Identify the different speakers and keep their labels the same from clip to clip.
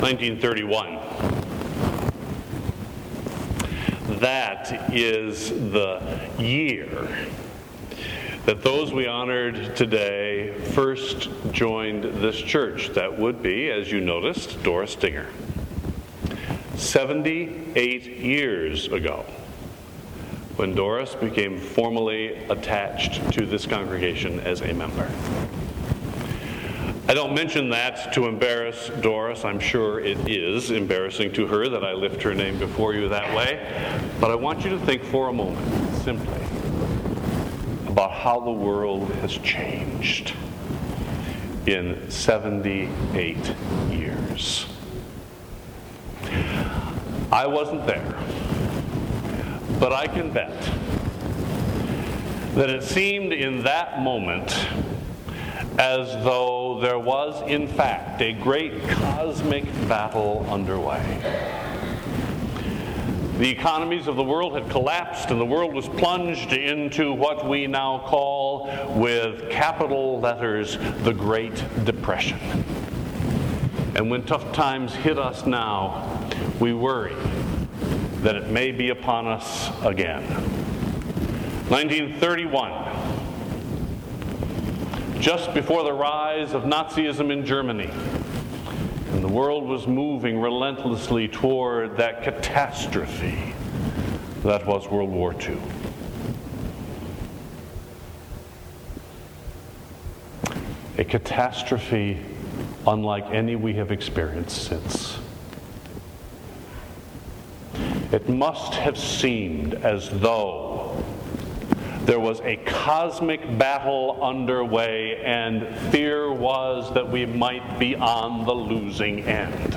Speaker 1: 1931. That is the year that those we honored today first joined this church. That would be, as you noticed, Doris Dinger. 78 years ago, when Doris became formally attached to this congregation as a member. I don't mention that to embarrass Doris. I'm sure it is embarrassing to her that I lift her name before you that way. But I want you to think for a moment, simply, about how the world has changed in 78 years. I wasn't there, but I can bet that it seemed in that moment as though there was, in fact, a great cosmic battle underway. The economies of the world had collapsed, and the world was plunged into what we now call, with capital letters, the Great Depression. And when tough times hit us now, we worry that it may be upon us again. 1931. Just before the rise of Nazism in Germany, and the world was moving relentlessly toward that catastrophe that was World War II. A catastrophe unlike any we have experienced since. It must have seemed as though there was a cosmic battle underway, and fear was that we might be on the losing end.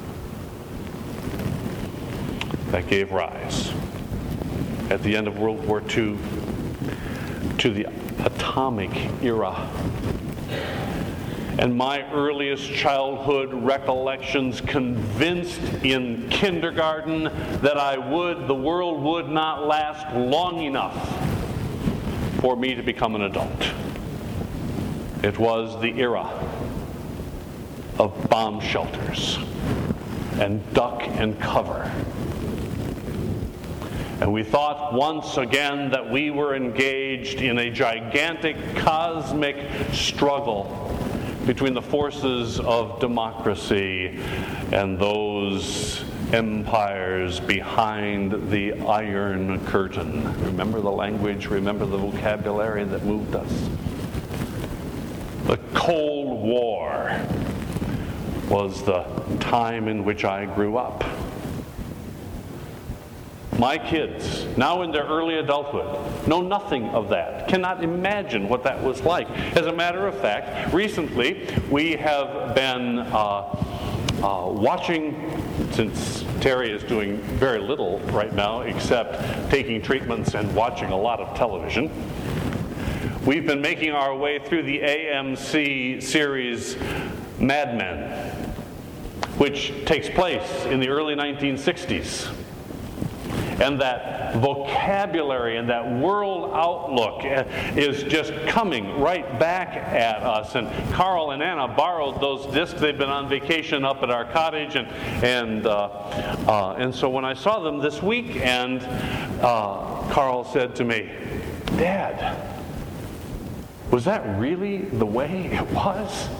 Speaker 1: That gave rise, at the end of World War II, to the atomic era. And my earliest childhood recollections convinced in kindergarten that the world would not last long enough for me to become an adult. It was the era of bomb shelters and duck and cover. And we thought once again that we were engaged in a gigantic cosmic struggle between the forces of democracy and those empires behind the Iron Curtain. Remember the language, remember the vocabulary that moved us. The Cold War was the time in which I grew up. My kids, now in their early adulthood, know nothing of that, cannot imagine what that was like. As a matter of fact, recently we have been watching, since Terry is doing very little right now except taking treatments and watching a lot of television, we've been making our way through the AMC series Mad Men, which takes place in the early 1960s. And that vocabulary and that world outlook is just coming right back at us. And Carl and Anna borrowed those discs. They've been on vacation up at our cottage, and so when I saw them this weekend, Carl said to me, "Dad, was that really the way it was?"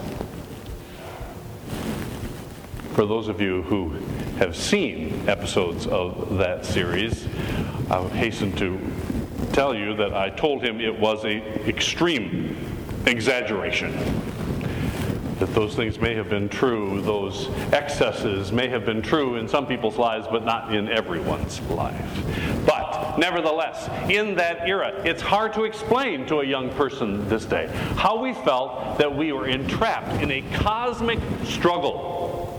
Speaker 1: For those of you who have seen episodes of that series, I would hasten to tell you that I told him it was an extreme exaggeration. That those things may have been true, those excesses may have been true in some people's lives, but not in everyone's life. But nevertheless, in that era, it's hard to explain to a young person this day how we felt that we were entrapped in a cosmic struggle.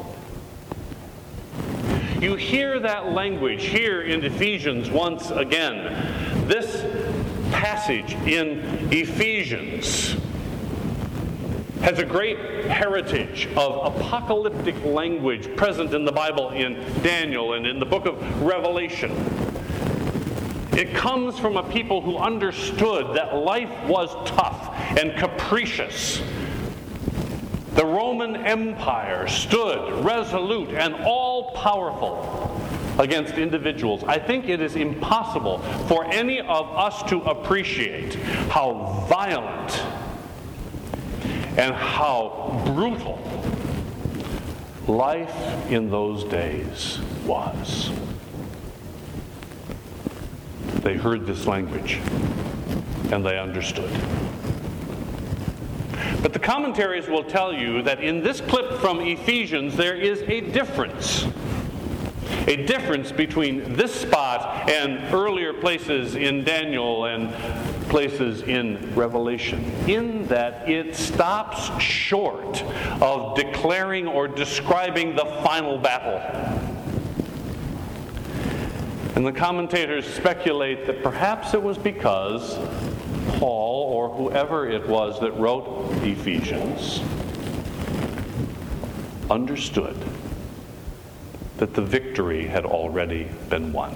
Speaker 1: You hear that language here in Ephesians once again. This passage in Ephesians has a great heritage of apocalyptic language present in the Bible in Daniel and in the book of Revelation. It comes from a people who understood that life was tough and capricious, The Roman Empire stood resolute and all-powerful against individuals. I think it is impossible for any of us to appreciate how violent and how brutal life in those days was. They heard this language and they understood. But the commentaries will tell you that in this clip from Ephesians there is a difference. A difference between this spot and earlier places in Daniel and places in Revelation, in that it stops short of declaring or describing the final battle. And the commentators speculate that perhaps it was because Paul, or whoever it was that wrote Ephesians, understood that the victory had already been won.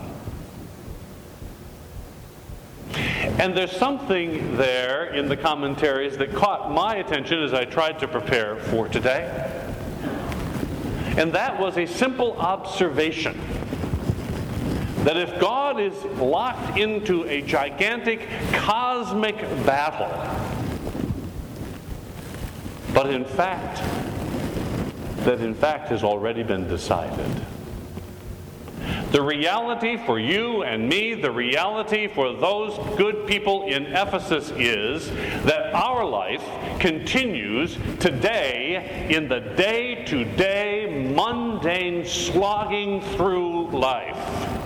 Speaker 1: And there's something there in the commentaries that caught my attention as I tried to prepare for today. And that was a simple observation that if God is locked into a gigantic cosmic battle, but in fact has already been decided, the reality for you and me, the reality for those good people in Ephesus is that our life continues today in the day-to-day, mundane slogging through life.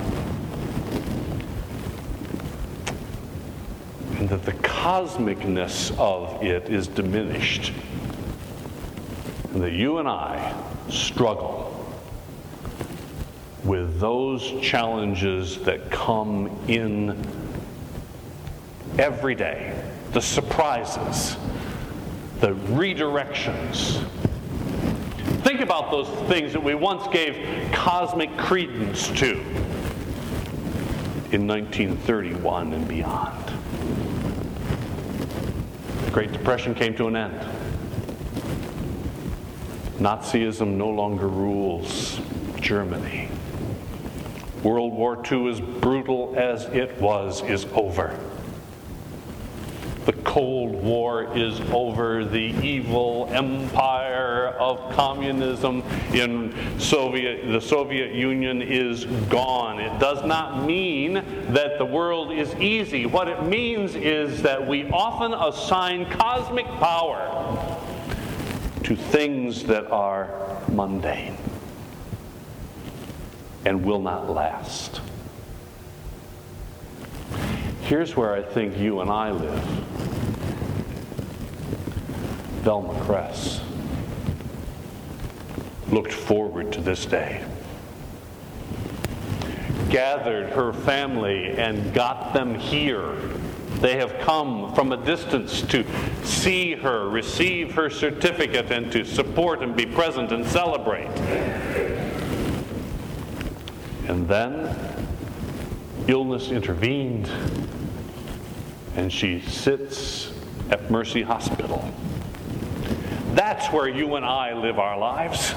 Speaker 1: And that the cosmicness of it is diminished. And that you and I struggle with those challenges that come in every day, the surprises, the redirections. Think about those things that we once gave cosmic credence to in 1931 and beyond. The Great Depression came to an end. Nazism no longer rules Germany. World War II, as brutal as it was, is over. The Cold War is over. The evil empire of communism in the Soviet Union is gone. It does not mean that the world is easy. What it means is that we often assign cosmic power to things that are mundane and will not last. Here's where I think you and I live. Velma Kress looked forward to this day, gathered her family and got them here. They have come from a distance to see her, receive her certificate, and to support and be present and celebrate. And then illness intervened, and she sits at Mercy Hospital. That's where you and I live our lives.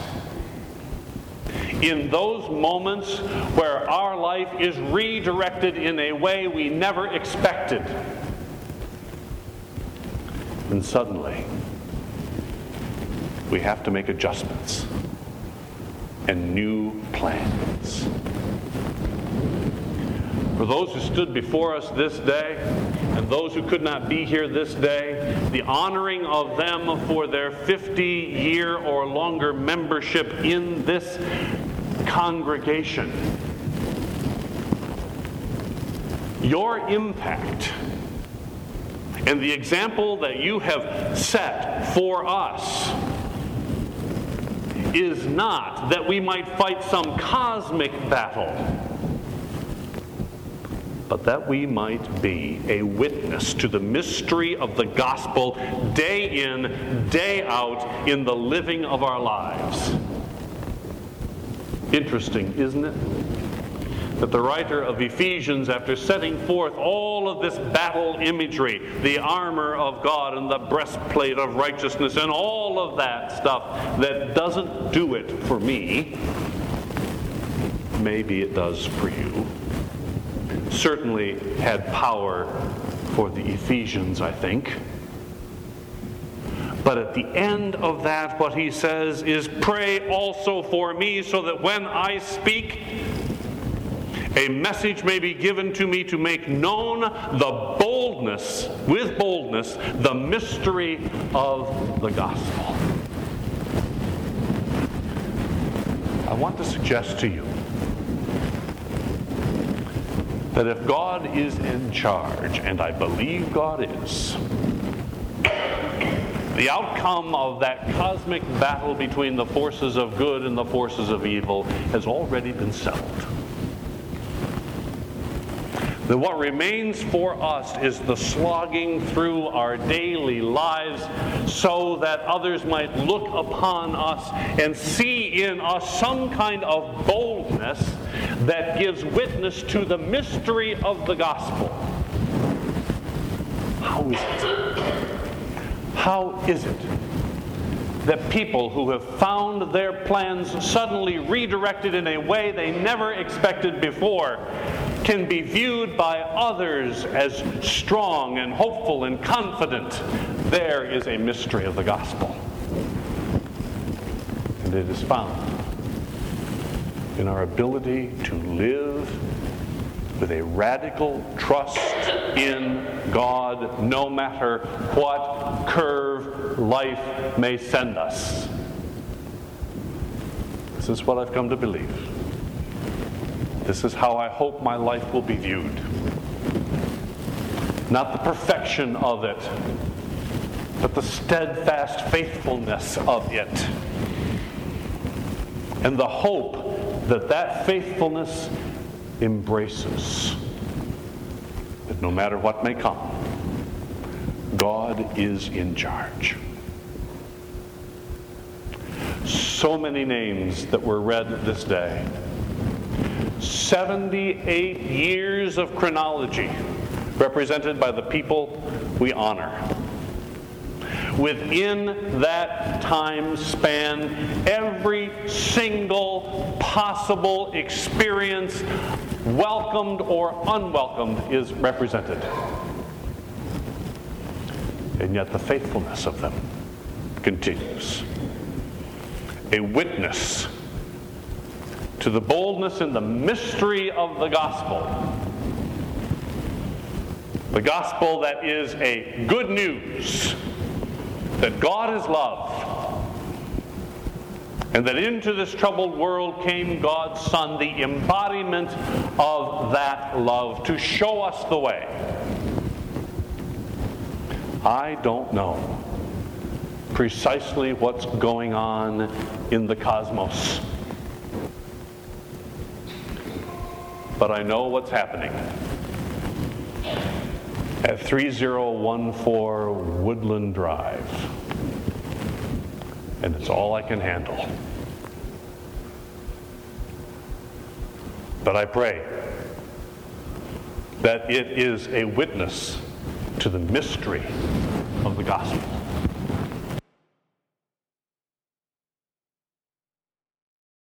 Speaker 1: In those moments where our life is redirected in a way we never expected. And suddenly, we have to make adjustments and new plans. For those who stood before us this day, and those who could not be here this day, the honoring of them for their 50-year or longer membership in this congregation. Your impact and the example that you have set for us is not that we might fight some cosmic battle, but that we might be a witness to the mystery of the gospel day in, day out in the living of our lives. Interesting, isn't it? that the writer of Ephesians, after setting forth all of this battle imagery, the armor of God and the breastplate of righteousness and all of that stuff that doesn't do it for me, maybe it does for you, certainly had power for the Ephesians, I think. But at the end of that, what he says is, pray also for me, so that when I speak, a message may be given to me to make known with boldness, the mystery of the gospel. I want to suggest to you that if God is in charge, and I believe God is, the outcome of that cosmic battle between the forces of good and the forces of evil has already been settled. That what remains for us is the slogging through our daily lives so that others might look upon us and see in us some kind of boldness that gives witness to the mystery of the gospel. How is it? How is it that people who have found their plans suddenly redirected in a way they never expected before can be viewed by others as strong and hopeful and confident? There is a mystery of the gospel. And it is found in our ability to live with a radical trust in God, no matter what curve life may send us. This is what I've come to believe. This is how I hope my life will be viewed. Not the perfection of it, but the steadfast faithfulness of it. And the hope that that faithfulness embraces that no matter what may come, God is in charge. So many names that were read this day. 78 years of chronology represented by the people we honor. Within that time span, every single possible experience, welcomed or unwelcomed, is represented. And yet the faithfulness of them continues. A witness to the boldness and the mystery of the gospel. The gospel that is a good news that God is love, and that into this troubled world came God's Son, the embodiment of that love, to show us the way. I don't know precisely what's going on in the cosmos, but I know what's happening at 3014 Woodland Drive. And it's all I can handle. But I pray that it is a witness to the mystery of the gospel.